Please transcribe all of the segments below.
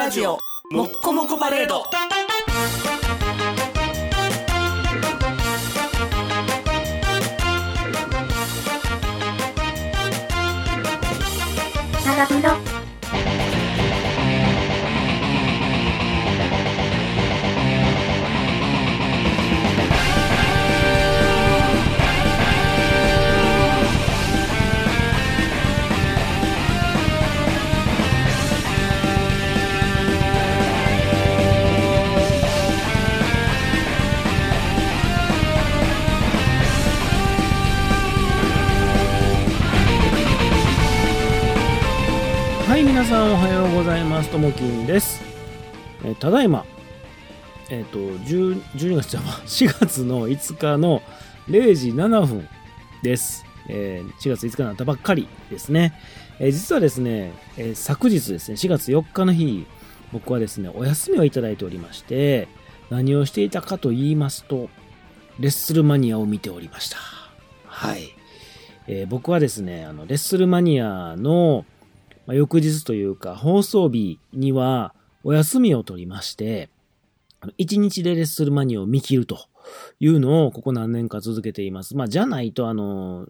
ラジオもっこもこパレード。 長風呂。 はい、皆さんおはようございます。ともきんです。ただいま、12月じゃ4月の5日の0時7分です。4月5日になったばっかりですね。実はですね、昨日ですね、4月4日の日、僕はですね、お休みをいただいておりまして、何をしていたかと言いますと、レッスルマニアを見ておりました。はい。僕はですね、レッスルマニアの翌日というか放送日にはお休みを取りまして、1日でレッスルマニアを見切るというのをここ何年か続けています。じゃないと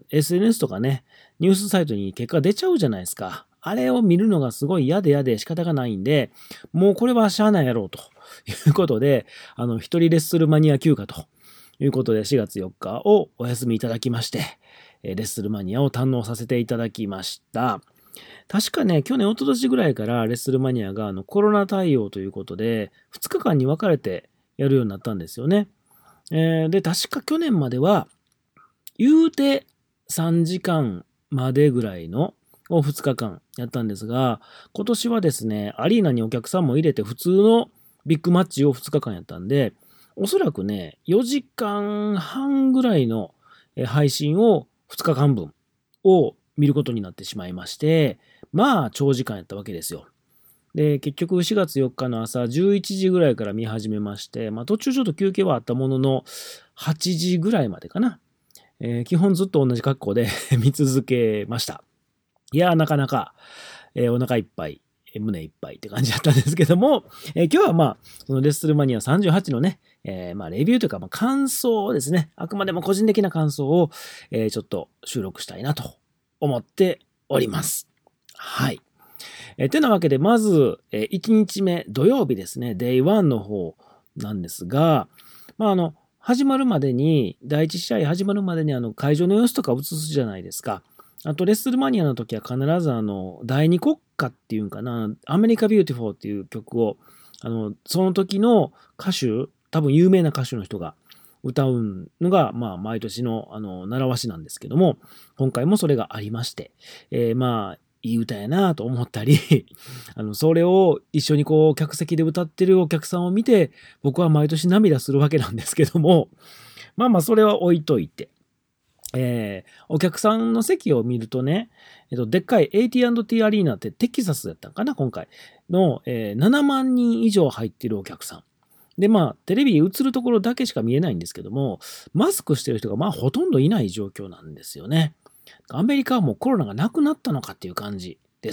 SNS とかね、ニュースサイトに結果出ちゃうじゃないですか。あれを見るのがすごい嫌で仕方がないんで、もうこれはしゃあないやろうということで、一人レッスルマニア休暇ということで4月4日をお休みいただきまして、レッスルマニアを堪能させていただきました。確かね、去年、一昨年ぐらいからレッスルマニアがコロナ対応ということで、2日間に分かれてやるようになったんですよね。で、確か去年までは、言うて3時間までぐらいのを2日間やったんですが、今年はですね、アリーナにお客さんも入れて普通のビッグマッチを2日間やったんで、おそらくね、4時間半ぐらいの配信を2日間分を見ることになってしまいまして、長時間やったわけですよ。で、結局4月4日の朝11時ぐらいから見始めまして、途中ちょっと休憩はあったものの、8時ぐらいまでかな。基本ずっと同じ格好で見続けました。いやー、なかなか、お腹いっぱい、胸いっぱいって感じだったんですけども、今日はそのレッスルマニア38のね、レビューというか、感想ですね。あくまでも個人的な感想を、ちょっと収録したいなと思っております。はい。てなわけで、まず、1日目、土曜日ですね、デイ1の方なんですが、始まるまでに、第一試合始まるまでに会場の様子とか映すじゃないですか。あと、レッスルマニアの時は必ず第二国歌っていうんかな、アメリカビューティフォーっていう曲を、その時の歌手、多分有名な歌手の人が歌うのが、毎年の、習わしなんですけども、今回もそれがありまして、いい歌やなと思ったり、それを一緒に客席で歌ってるお客さんを見て、僕は毎年涙するわけなんですけども、それは置いといて、お客さんの席を見るとね、でっかい AT&T アリーナってテキサスだったんかな、今回の、7万人以上入ってるお客さん。で、テレビに映るところだけしか見えないんですけども、マスクしてる人がほとんどいない状況なんですよね。アメリカはもうコロナがなくなったのかっていう感じです。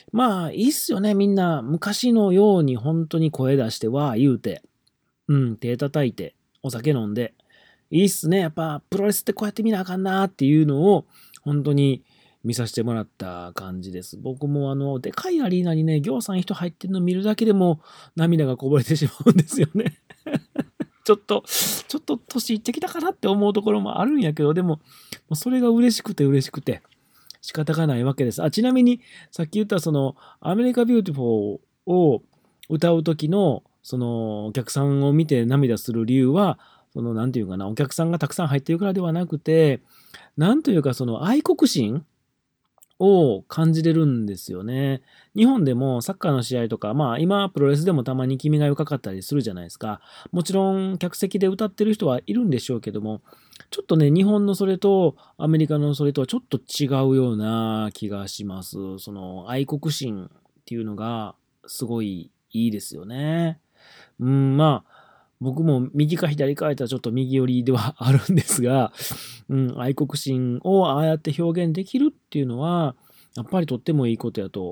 いいっすよね。みんな昔のように本当に声出して言うて、手叩いて、お酒飲んで、いいっすね。やっぱプロレスってこうやって見なあかんなっていうのを本当に見させてもらった感じです。僕もでかいアリーナにね、ぎょうさん人入ってるの見るだけでも涙がこぼれてしまうんですよね。ちょっと年いってきたかなって思うところもあるんやけど、でも、それが嬉しくて仕方がないわけです。ちなみに、さっき言ったアメリカビューティフォーを歌う時の、お客さんを見て涙する理由は、なんていうかな、お客さんがたくさん入ってるからではなくて、なんというか愛国心を感じれるんですよね。日本でもサッカーの試合とか、今プロレスでもたまに君が代かかったりするじゃないですか。もちろん客席で歌ってる人はいるんでしょうけども、ちょっとね、日本のそれとアメリカのそれとはちょっと違うような気がします。愛国心っていうのがすごいいいですよね。僕も右か左かやったらちょっと右寄りではあるんですが、愛国心をああやって表現できるっていうのは、やっぱりとってもいいことやと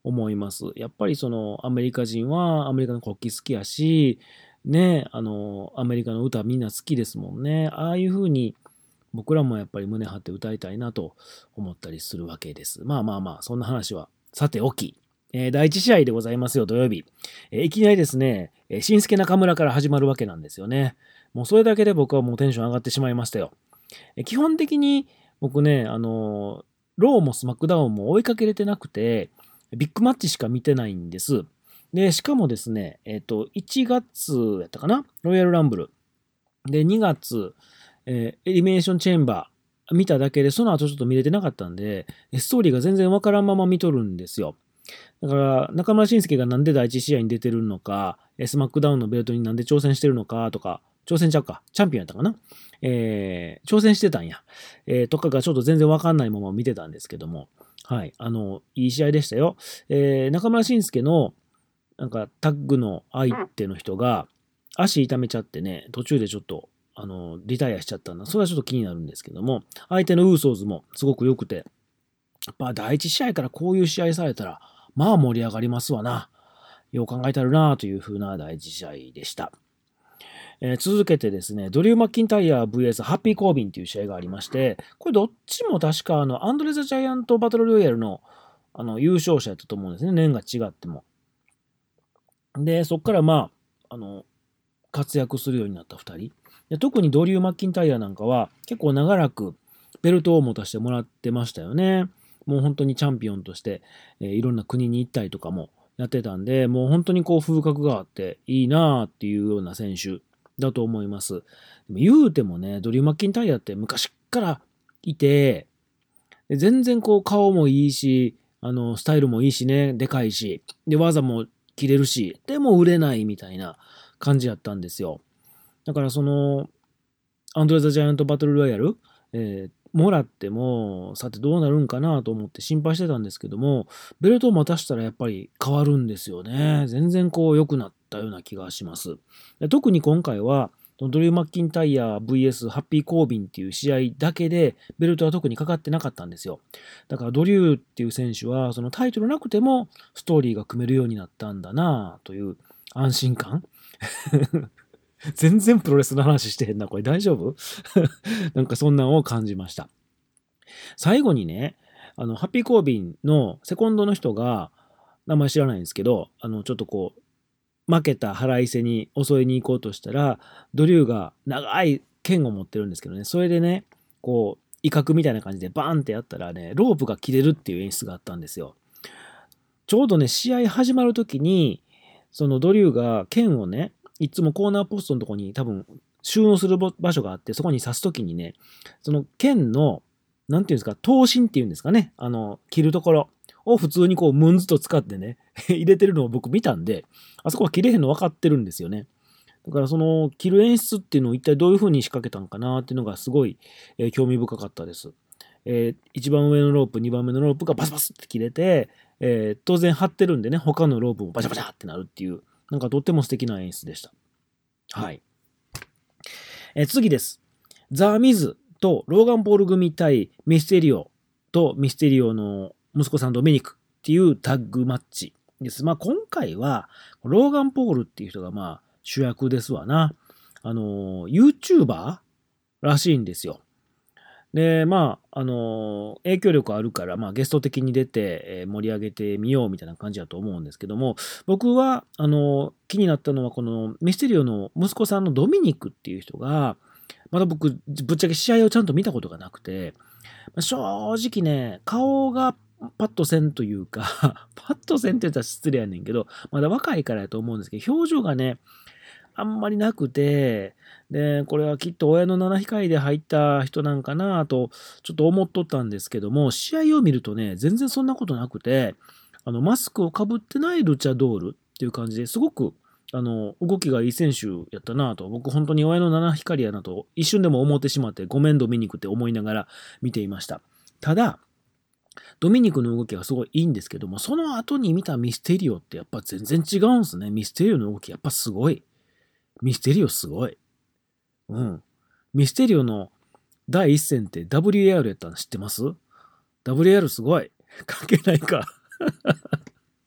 思います。やっぱりそのアメリカ人はアメリカの国旗好きやし、ね、アメリカの歌みんな好きですもんね。ああいう風に僕らもやっぱり胸張って歌いたいなと思ったりするわけです。まあまあまあ、そんな話はさておき。第一試合でございますよ、土曜日。いきなりですね、新助中村から始まるわけなんですよね。もうそれだけで僕はもうテンション上がってしまいましたよ。基本的に僕ね、ローもスマックダウンも追いかけれてなくて、ビッグマッチしか見てないんです。で、しかもですね、1月やったかなロイヤルランブル。で、2月、エリミネーションチェンバー見ただけで、その後ちょっと見れてなかったんで、ストーリーが全然わからんまま見とるんですよ。だから、中村慎介がなんで第一試合に出てるのか、スマックダウンのベルトになんで挑戦してるのかとか、挑戦ちゃうか、チャンピオンやったかな、挑戦してたんや。とかがちょっと全然わかんないまま見てたんですけども、はい、いい試合でしたよ。中村慎介の、なんかタッグの相手の人が、足痛めちゃってね、途中でちょっと、リタイアしちゃったんだ。それはちょっと気になるんですけども、相手のウーソーズもすごく良くて、やっぱ第一試合からこういう試合されたら、まあ盛り上がりますわな。よう考えたるなという風な第一試合でした。続けてですね、ドリュー・マッキンタイヤ VS ハッピー・コービンという試合がありまして、これどっちも確かアンドレ・ザ・ジャイアント・バトル・ロイヤルの優勝者やったと思うんですね。年が違っても。で、そこからまあ、活躍するようになった2人。で特にドリュー・マッキンタイヤなんかは結構長らくベルトを持たせてもらってましたよね。もう本当にチャンピオンとして、いろんな国に行ったりとかもやってたんで、もう本当にこう風格があっていいなーっていうような選手だと思います。でも言うてもね、ドリュー・マッキンタイヤって昔からいて、で全然こう顔もいいし、スタイルもいいしね、でかいし、で技も切れるし、でも売れないみたいな感じやったんですよ。だからその、アンドレ・ザ・ジャイアント・バトル・ロイヤル、もらっても、さてどうなるんかなと思って心配してたんですけども、ベルトを待たしたらやっぱり変わるんですよね。全然こう良くなったような気がします。で特に今回は、ドリュー・マッキンタイヤ VS ハッピー・コービンっていう試合だけで、ベルトは特にかかってなかったんですよ。だからドリューっていう選手は、そのタイトルなくてもストーリーが組めるようになったんだなという安心感全然プロレスの話してへんな。これ大丈夫なんかそんなんを感じました。最後にね、ハッピーコービンのセコンドの人が、名前知らないんですけど、ちょっとこう、負けた腹いせに襲いに行こうとしたら、ドリューが長い剣を持ってるんですけどね、それでね、こう、威嚇みたいな感じでバーンってやったらね、ロープが切れるっていう演出があったんですよ。ちょうどね、試合始まるときに、そのドリューが剣をね、いつもコーナーポストのとこに多分収納する場所があって、そこに刺すときにね、その剣の、なんていうんですか、刀身っていうんですかね、切るところを普通にこう、ムンズと使ってね、入れてるのを僕見たんで、あそこは切れへんの分かってるんですよね。だからその切る演出っていうのを一体どういう風に仕掛けたんかなっていうのがすごい、興味深かったです。一番上のロープ、二番目のロープがバスバスって切れて、当然張ってるんでね、他のロープもバシャバシャってなるっていう、なんかとっても素敵な演出でした。はい。次です。ザ・ミズとローガン・ポール組対ミステリオとミステリオの息子さんドミニクっていうタッグマッチです。まあ今回はローガン・ポールっていう人がまあ主役ですわな。YouTuber らしいんですよ。で、まあ、影響力あるから、まあ、ゲスト的に出て、盛り上げてみようみたいな感じだと思うんですけども、僕は、気になったのは、このミステリオの息子さんのドミニクっていう人が、まだ僕、ぶっちゃけ試合をちゃんと見たことがなくて、正直ね、顔がパッとせんというかパッとせんって言ったら失礼やねんけど、まだ若いからやと思うんですけど、表情がね、あんまりなくて、で、これはきっと親の七光で入った人なんかなと、ちょっと思っとったんですけども、試合を見るとね、全然そんなことなくて、マスクをかぶってないルチャドールっていう感じですごく、動きがいい選手やったなと、僕本当に親の七光やなと、一瞬でも思ってしまって、ご面倒見に行くって思いながら見ていました。ただ、ドミニクの動きがすごいいいんですけども、その後に見たミステリオってやっぱ全然違うんですね。ミステリオの動きやっぱすごい。ミステリオすごい。うん。ミステリオの第一戦って WAR やったの知ってます？ WAR すごい。関係ないか。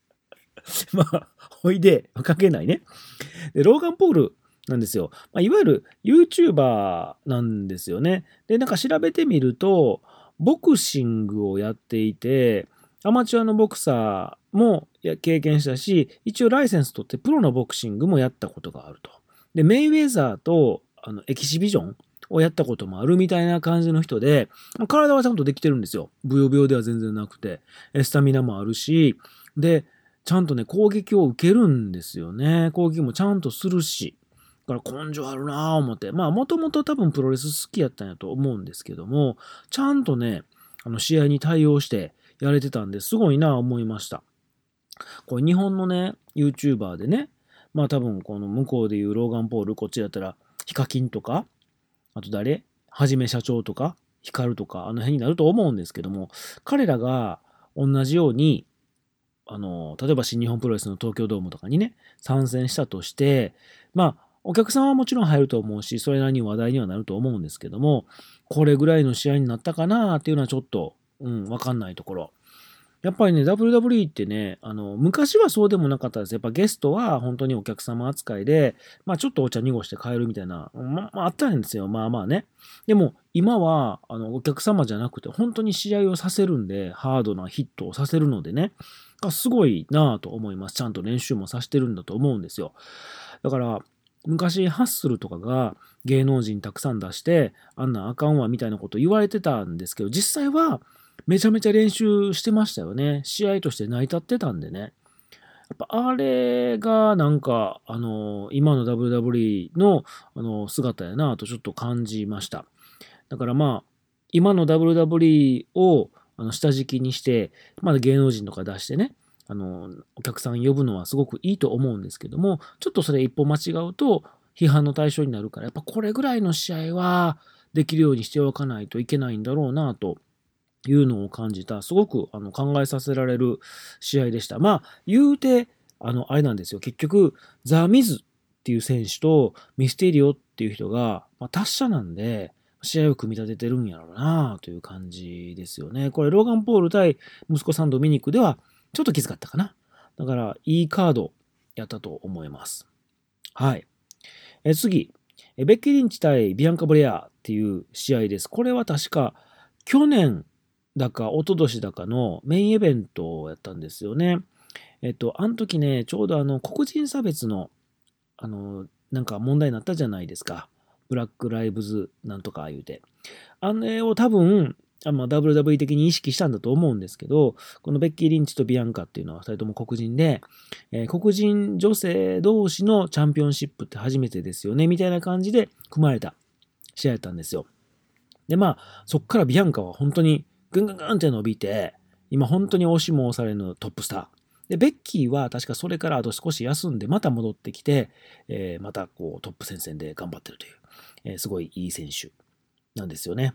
まあ、ほいで、関係ないね。で、ローガン・ポールなんですよ。いわゆる YouTuber なんですよね。で、なんか調べてみると、ボクシングをやっていて、アマチュアのボクサーも経験したし、一応ライセンス取ってプロのボクシングもやったことがあると。で、メイウェザーとエキシビジョンをやったこともあるみたいな感じの人で、体はちゃんとできてるんですよ。ブヨブヨでは全然なくて。スタミナもあるし、で、ちゃんとね、攻撃を受けるんですよね。攻撃もちゃんとするし。だから根性あるなぁ思って。もともと多分プロレス好きやったんやと思うんですけども、ちゃんとね、試合に対応してやれてたんですごいなぁ思いました。これ日本のね、YouTuber でね、多分この向こうでいうローガン・ポール、こっちだったらヒカキンとか、あと誰はじめ社長とか、ヒカルとか、あの辺になると思うんですけども、彼らが同じように、例えば新日本プロレスの東京ドームとかにね、参戦したとして、お客さんはもちろん入ると思うし、それなりに話題にはなると思うんですけども、これぐらいの試合になったかなっていうのはちょっと、わかんないところ。やっぱりね、WWE ってね、昔はそうでもなかったです。やっぱゲストは本当にお客様扱いで、ちょっとお茶濁して帰るみたいな、あったんですよ。ね。でも、今は、お客様じゃなくて、本当に試合をさせるんで、ハードなヒットをさせるのでね、すごいなぁと思います。ちゃんと練習もさせてるんだと思うんですよ。だから、昔ハッスルとかが芸能人たくさん出して、あんなんあかんわみたいなこと言われてたんですけど、実際はめちゃめちゃ練習してましたよね。試合として成り立ってたんでね。やっぱあれがなんか、今の WWE の、姿やなとちょっと感じました。だから今の WWE を下敷きにして、芸能人とか出してね、お客さん呼ぶのはすごくいいと思うんですけども、ちょっとそれ一歩間違うと批判の対象になるから、やっぱこれぐらいの試合はできるようにしておかないといけないんだろうなというのを感じた、すごく考えさせられる試合でした。言うて、あれなんですよ。結局、ザ・ミズっていう選手とミステリオっていう人が、達者なんで、試合を組み立ててるんやろうなという感じですよね。これ、ローガン・ポール対息子さんドミニクでは、ちょっときつかったかな。だから、いいカードやったと思います。はい。次、ベッキー・リンチ対ビアンカ・ブレアっていう試合です。これは確か、去年だか、一昨年だかのメインイベントをやったんですよね。あの時ね、ちょうど黒人差別の、なんか問題になったじゃないですか。ブラックライブズなんとか言うて。あれを多分、WWE 的に意識したんだと思うんですけど、このベッキー・リンチとビアンカっていうのは2人とも黒人で、黒人女性同士のチャンピオンシップって初めてですよね、みたいな感じで組まれた試合だったんですよ。で、そっからビアンカは本当にぐんぐんぐんって伸びて、今本当に押しも押されぬトップスター。で、ベッキーは確かそれからあと少し休んでまた戻ってきて、またこうトップ戦線で頑張ってるという、すごいいい選手なんですよね。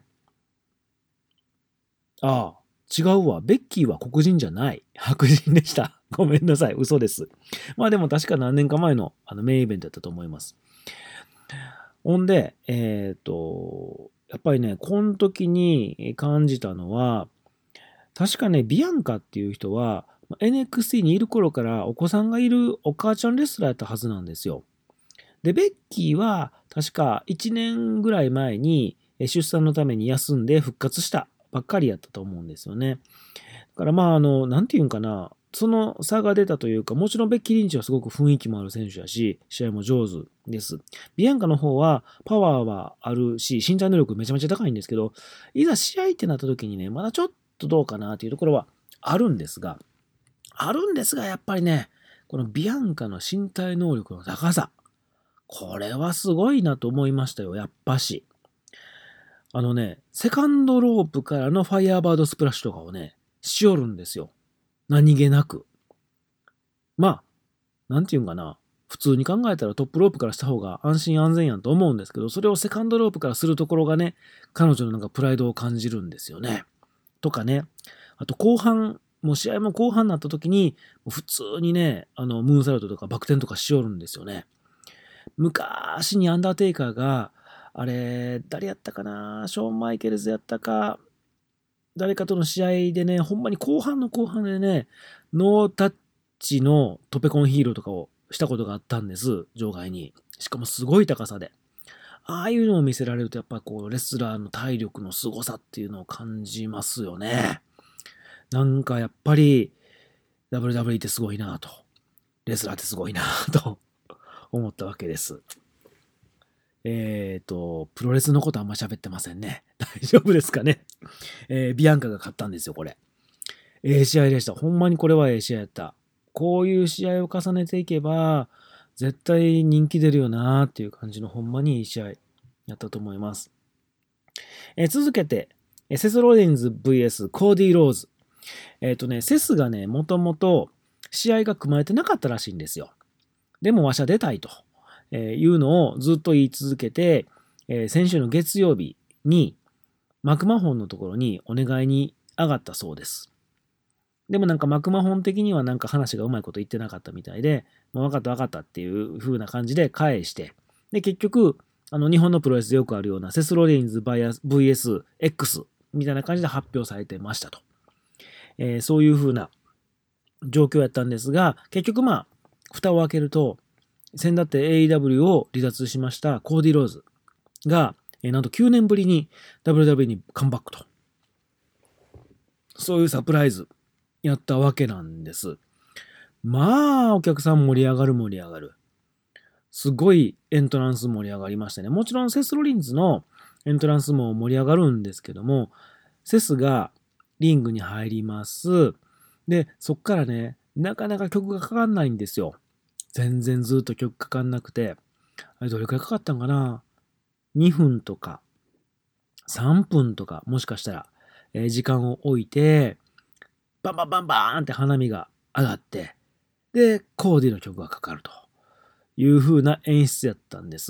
ああ、違うわ。ベッキーは黒人じゃない。白人でした。ごめんなさい。嘘です。でも確か何年か前のメインイベントだったと思います。ほんで、やっぱりね、この時に感じたのは、確かね、ビアンカっていう人は、NXT にいる頃からお子さんがいるお母ちゃんレスラーやったはずなんですよ。で、ベッキーは確か1年ぐらい前に出産のために休んで復活したばっかりやったと思うんですよね。だからなんていうんかな、その差が出たというか、もちろんベッキー・リンチはすごく雰囲気もある選手やし、試合も上手です。ビアンカの方はパワーはあるし、身体能力めちゃめちゃ高いんですけど、いざ試合ってなった時にね、まだちょっとどうかなっていうところはあるんですが、やっぱりね、このビアンカの身体能力の高さ、これはすごいなと思いましたよ、やっぱし。セカンドロープからのファイヤーバードスプラッシュとかをね、しおるんですよ。何気なく。なんていうんかな。普通に考えたらトップロープからした方が安心安全やんと思うんですけど、それをセカンドロープからするところがね、彼女のなんかプライドを感じるんですよね。とかね。あと後半、もう試合も後半になった時に、普通にね、ムーンサルトとかバク転とかしおるんですよね。昔にアンダーテイカーが、あれ、誰やったかな、ショーン・マイケルズやったか、誰かとの試合でね、ほんまに後半の後半でね、ノータッチのトペコンヒーローとかをしたことがあったんです、場外に。しかもすごい高さで。ああいうのを見せられると、やっぱこう、レスラーの体力の凄さっていうのを感じますよね。なんかやっぱり、WWE ってすごいなと。レスラーってすごいなと思ったわけです。プロレスのことあんま喋ってませんね。大丈夫ですかね。ビアンカが勝ったんですよ、これ。試合でした。ほんまにこれは試合やった。こういう試合を重ねていけば、絶対人気出るよなっていう感じのほんまにいい試合やったと思います。続けて、セス・ローレンズ VS コーディー・ローズ。セスがね、もともと試合が組まれてなかったらしいんですよ。でもわしゃ出たいというのをずっと言い続けて、先週の月曜日にマクマホンのところにお願いに上がったそうです。でもなんかマクマホン的にはなんか話がうまいこと言ってなかったみたいで、もう分かった分かったっていう風な感じで返して、で結局、日本のプロレスでよくあるようなセスロリンズ VSX みたいな感じで発表されてましたと。そういう風な状況やったんですが、結局まあ、蓋を開けると、先だって AEW を離脱しましたコーディ・ローズが、なんと9年ぶりに WWE にカムバックと。そういうサプライズやったわけなんです。まあ、お客さん盛り上がる盛り上がる。すごいエントランス盛り上がりましたね。もちろんセス・ロリンズのエントランスも盛り上がるんですけども、セスがリングに入ります。で、そっからね、なかなか曲がかかんないんですよ。全然ずっと曲かかんなくて。あれどれくらいかかったんかな ?2 分とか、3分とか、もしかしたら、時間を置いて、バンバンバンバーンって花火が上がって、で、コーディの曲がかかるという風な演出やったんです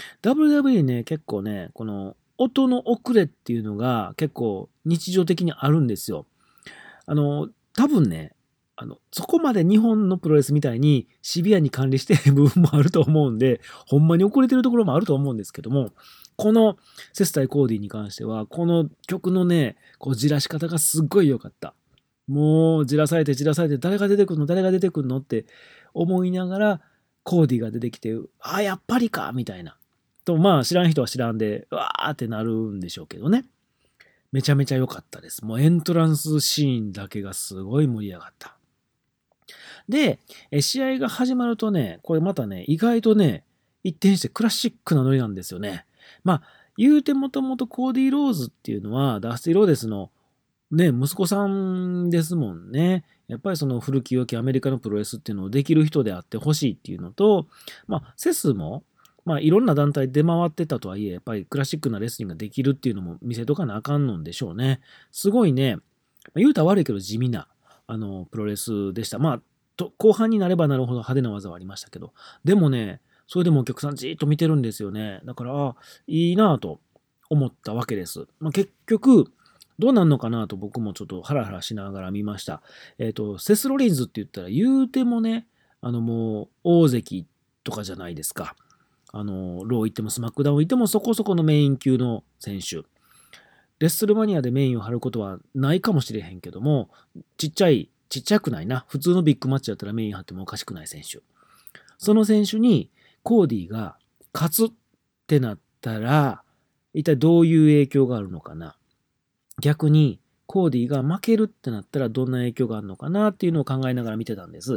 。WWE ね、結構ね、この音の遅れっていうのが結構日常的にあるんですよ。多分ね、そこまで日本のプロレスみたいにシビアに管理してる部分もあると思うんで、ほんまに遅れてるところもあると思うんですけども、このセス対コーディに関しては、この曲のね、こうじらし方がすっごい良かった。もうじらされて誰が出てくるのって思いながらコーディが出てきて、あ、やっぱりかみたいな。と、まあ知らん人は知らんで、わーってなるんでしょうけどね。めちゃめちゃ良かったです。もうエントランスシーンだけがすごい盛り上がった。で、試合が始まるとね、これまたね、意外とね、一転してクラシックなノリなんですよね。まあ、言うてもともとコーディ・ローズっていうのは、ダスティ・ローデスのね、息子さんですもんね。やっぱりその古き良きアメリカのプロレスっていうのをできる人であってほしいっていうのと、まあ、セスも、まあ、いろんな団体出回ってたとはいえ、やっぱりクラシックなレスリングができるっていうのも見せとかなあかんのんでしょうね。すごいね、言うたら悪いけど地味な、プロレスでした。まあ、後半になればなるほど派手な技はありましたけど、でもね、それでもお客さんじーっと見てるんですよね。だから、いいなぁと思ったわけです。まあ、結局、どうなんのかなと僕もちょっとハラハラしながら見ました。セスロリンズって言ったら言うてもね、もう大関とかじゃないですか。ロー行ってもスマックダウン行ってもそこそこのメイン級の選手。レッスルマニアでメインを張ることはないかもしれへんけども、ちっちゃくないな。普通のビッグマッチだったらメイン張ってもおかしくない選手。その選手にコーディが勝つってなったら、一体どういう影響があるのかな。逆にコーディが負けるってなったらどんな影響があるのかなっていうのを考えながら見てたんです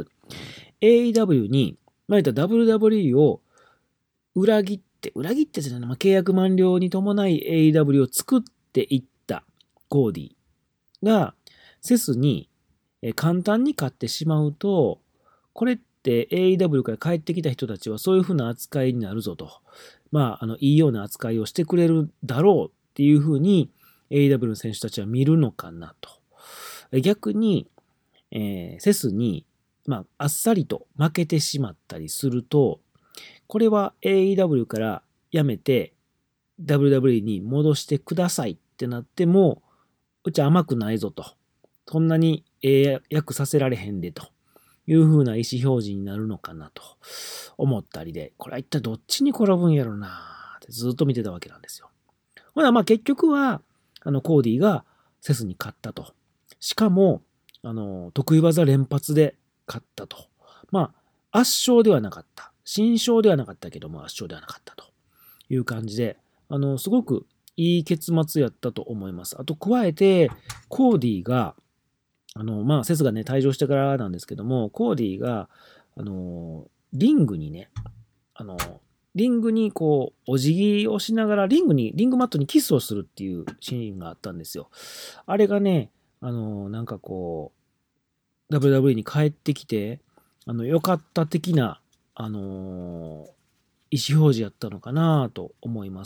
。AEW に、まあ、WWE を裏切ってじゃないな、まあ、契約満了に伴い AEW を作っていったコーディがセスに簡単に勝ってしまうと、これって AEW から帰ってきた人たちはそういう風な扱いになるぞと。まあ、いいような扱いをしてくれるだろうっていう風に AEW の選手たちは見るのかなと。逆に、セスに、まあ、あっさりと負けてしまったりすると、これは AEW から辞めて WWE に戻してくださいってなっても、うち甘くないぞと。そんなに役させられへんでという風な意思表示になるのかなと思ったりで、これは一体どっちに転ぶんやろうなってずっと見てたわけなんですよ。ほらまあ結局はコーディがセスに勝ったと。しかも得意技連発でかったと。まあ、圧勝ではなかった。新勝ではなかったけども、圧勝ではなかったという感じで、すごくいい結末やったと思います。あと、加えて、コーディが、まあ、セスがね、退場してからなんですけども、コーディが、リングにね、リングにこう、お辞儀をしながら、リングマットにキスをするっていうシーンがあったんですよ。あれがね、なんかこう、WWE に帰ってきて、良かった的な、意思表示やったのかなと思います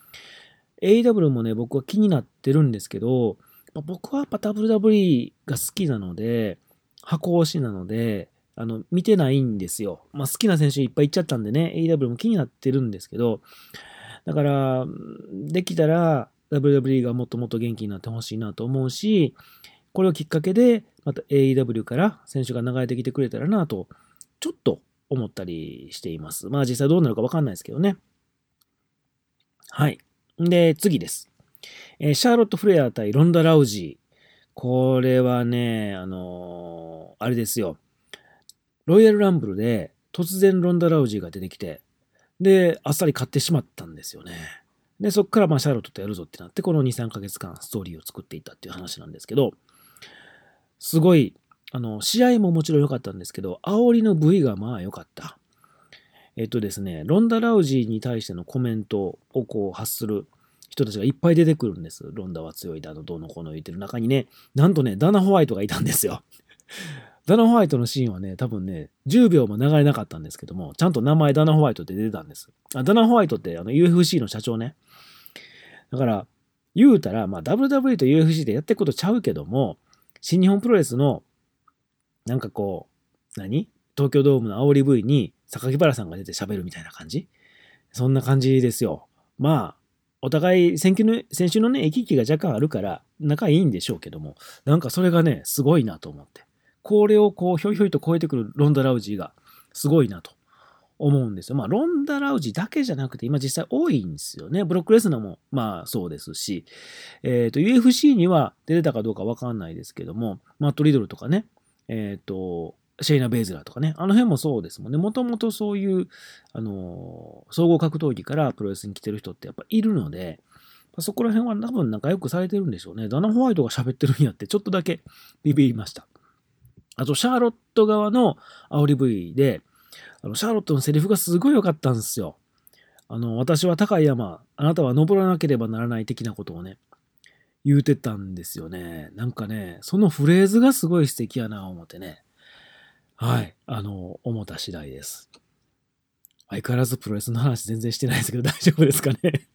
。AEW もね、僕は気になってるんですけど、僕はやっぱ WWE が好きなので、箱推しなので、見てないんですよ。好きな選手いっぱいいっちゃったんでね、AEW も気になってるんですけど、だから、できたら WWE がもっともっと元気になってほしいなと思うし、これをきっかけで、また AEW から選手が流れてきてくれたらなと、ちょっと思ったりしています。実際どうなるかわかんないですけどね。はい。で、次です。シャーロット・フレア対ロンダ・ラウジー。これはね、あれですよ。ロイヤルランブルで突然ロンダ・ラウジーが出てきて、で、あっさり勝ってしまったんですよね。で、そっからシャーロットとやるぞってなって、この2、3ヶ月間ストーリーを作っていったっていう話なんですけど、すごい、試合ももちろん良かったんですけど、煽りの V が良かった。ですね、ロンダ・ラウジーに対してのコメントをこう発する人たちがいっぱい出てくるんです。ロンダは強いだの、どうのこうの言ってる中にね、なんとね、ダナ・ホワイトがいたんですよ。ダナ・ホワイトのシーンはね、多分ね、10秒も流れなかったんですけども、ちゃんと名前ダナ・ホワイトって出てたんです。ダナ・ホワイトってUFC の社長ね。だから、言うたら、WWE と UFC でやっていくことちゃうけども、新日本プロレスの、なんかこう、東京ドームの煽り V に榊原さんが出て喋るみたいな感じ？そんな感じですよ。お互い先週のね、行き来が若干あるから、仲いいんでしょうけども、なんかそれがね、すごいなと思って。これをこう、ひょいひょいと超えてくるロンダ・ラウジーが、すごいなと思うんですよ。ロンダ・ラウジーだけじゃなくて、今実際多いんですよね。ブロックレスナーも、そうですし、UFC には出てたかどうかわかんないですけども、マット・リドルとかね、シェイナ・ベイズラーとかね、あの辺もそうですもんね。もともとそういう、総合格闘技からプロレスに来てる人ってやっぱいるので、そこら辺は多分仲良くされてるんでしょうね。ダナ・ホワイトが喋ってるんやってちょっとだけビビりました。あと、シャーロット側の煽り V で、シャーロットのセリフがすごい良かったんですよ。私は高い山、あなたは登らなければならない的なことをね、言うてたんですよね。なんかね、そのフレーズがすごい素敵やな、思ってね。はい。思った次第です。相変わらずプロレスの話全然してないですけど大丈夫ですかね。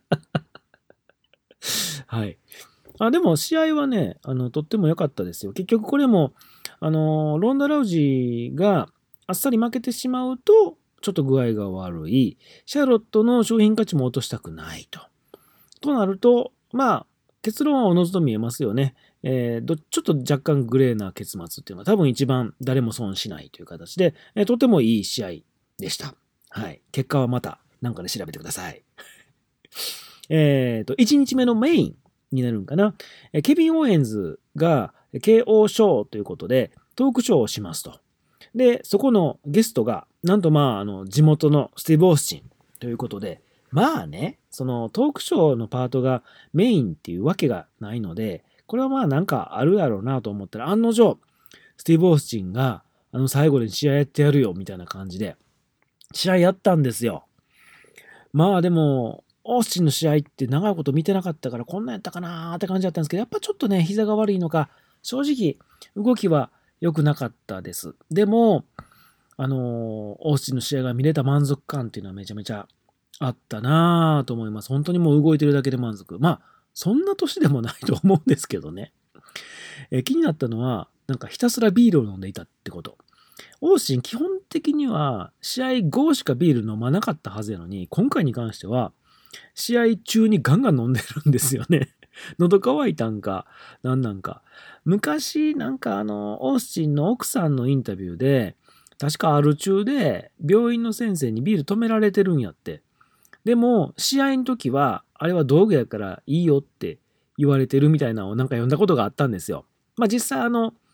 はい。でも試合はね、とっても良かったですよ。結局これも、ロンダ・ラウジーがあっさり負けてしまうと、ちょっと具合が悪い。シャーロットの商品価値も落としたくないと。となると、結論はおのずと見えますよね。ちょっと若干グレーな結末っていうのは多分一番誰も損しないという形で、とてもいい試合でした。はい。結果はまたなんかで調べてください。1日目のメインになるんかな。ケビン・オーエンズが KO ショーということでトークショーをしますと。で、そこのゲストが、なんと地元のスティーブ・オースチンということで、そのトークショーのパートがメインっていうわけがないので、これはなんかあるやろうなと思ったら、案の定、スティーブ・オースチンが、最後に試合やってやるよ、みたいな感じで、試合やったんですよ。でも、オースチンの試合って長いこと見てなかったから、こんなんやったかなーって感じだったんですけど、やっぱちょっとね、膝が悪いのか、正直、動きは良くなかったです。でも、オースチンの試合が見れた満足感っていうのはめちゃめちゃあったなぁと思います。本当にもう動いてるだけで満足。そんな年でもないと思うんですけどね。気になったのは、なんかひたすらビールを飲んでいたってこと。オースチン基本的には試合後しかビール飲まなかったはずやのに、今回に関しては、試合中にガンガン飲んでるんですよね。喉乾いたんか、なんなんか。昔、なんかオースチンの奥さんのインタビューで、確かある中で病院の先生にビール止められてるんやって。でも、試合の時は、あれは道具やからいいよって言われてるみたいなのをなんか読んだことがあったんですよ。実際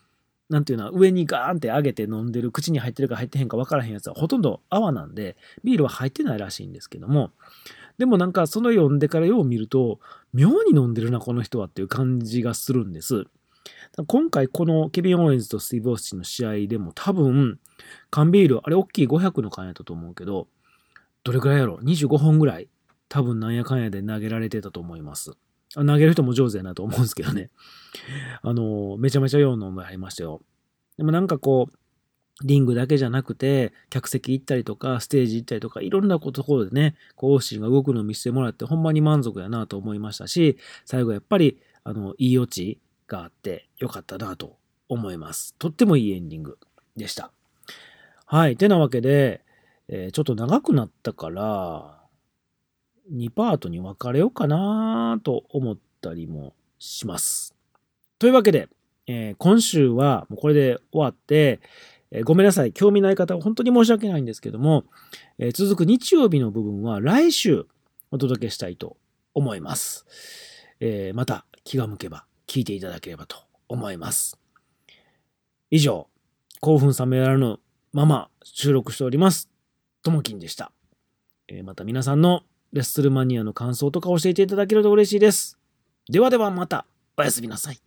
なんていうの、上にガーンって上げて飲んでる、口に入ってるか入ってへんか分からへんやつはほとんど泡なんで、ビールは入ってないらしいんですけども、でもなんかその読んでからよう見ると、妙に飲んでるな、この人はっていう感じがするんです。今回このケビン・オーエンズとスティーブ・オースティンの試合でも多分、缶ビール、あれ大きい500の缶やったと思うけど、どれくらいやろ ?25 本ぐらい多分なんやかんやで投げられてたと思います。投げる人も上手やなと思うんですけどね。めちゃめちゃよう飲んでありましたよ。でもなんかこう、リングだけじゃなくて、客席行ったりとか、ステージ行ったりとか、いろんなところでね、オースティンが動くのを見せてもらって、ほんまに満足やなと思いましたし、最後やっぱり、いいオチがあってよかったなと思います。とってもいいエンディングでした。はい。てなわけで、ちょっと長くなったから、2パートに分かれようかなと思ったりもします。というわけで、今週はもうこれで終わって、ごめんなさい。興味ない方は本当に申し訳ないんですけども、続く日曜日の部分は来週お届けしたいと思います。また気が向けば聞いていただければと思います。以上、興奮冷めやらぬまま収録しております。ともきんでした。また皆さんのレッスルマニアの感想とか教えていただけると嬉しいです。ではではまたおやすみなさい。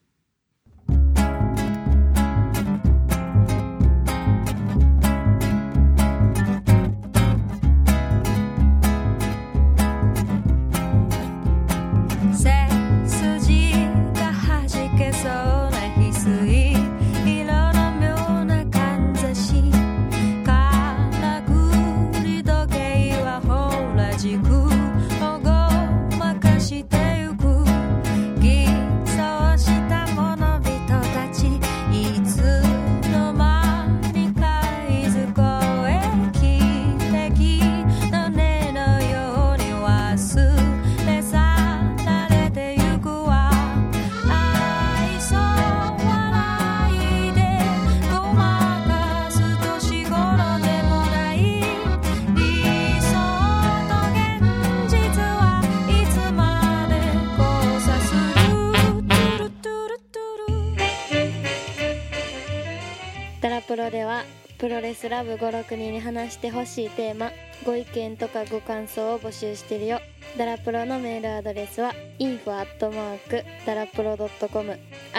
ダラプロではプロレスラブ5,6人に話してほしいテーマ、ご意見とかご感想を募集してるよ。ダラプロのメールアドレスは info@darapro.com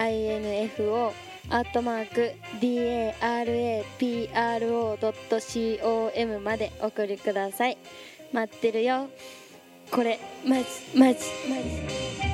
info@darapro.com まで送りください。待ってるよ。これマジ